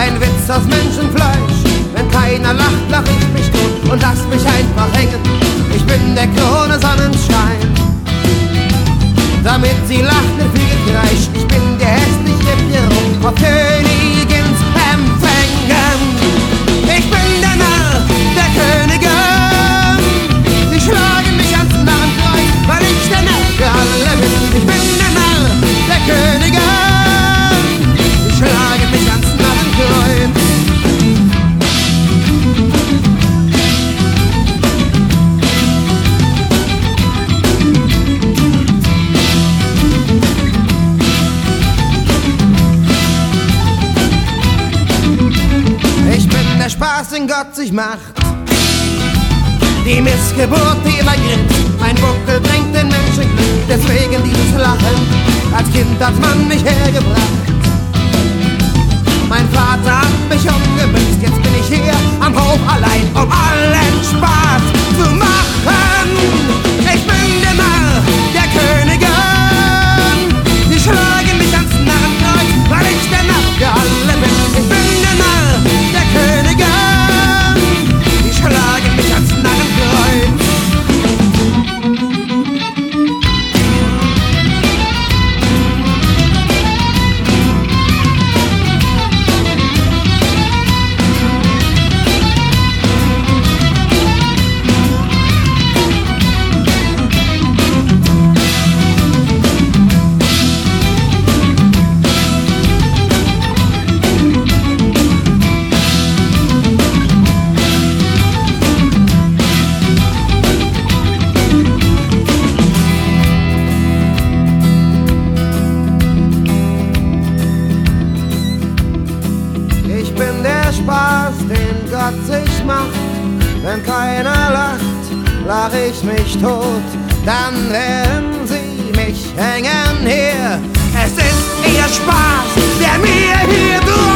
Ein Witz aus Menschenfleisch, wenn keiner lacht, lach ich mich tot und lass mich einfach hängen. Ich bin der Krone Sonnenschein, damit sie lacht, nicht viel gekreischt. Ich bin der hässliche Pierrot auf Königens Empfängen. Ich bin der Narr der Königin, die schlagen mich ans Narrenkreuz, weil ich der Narr für alle bin. Ich bin der Narr der Königin, die schlagen mich ans Narrenkreuz. Der Spaß, den Gott sich macht, die Missgeburt, die immer grinst. Mein Buckel bringt den Menschen Glück, deswegen dieses Lachen. Als Kind hat man mich hergebracht. Mein Vater hat mich umgemünzt, jetzt bin ich hier am Hof allein, um allen Spaß zu machen. Ich bin der Narr der Königin, die schlagen mich ans Narrenkreuz, weil ich der Narr für alle bin. Ich bin der Narr der Königin, die schlagen mich ans Narrenkreuz. Spaß, den Gott sich macht. Wenn keiner lacht, lach ich mich tot. Dann werden sie mich hängen hier. Es ist ihr Spaß, der mir hier durch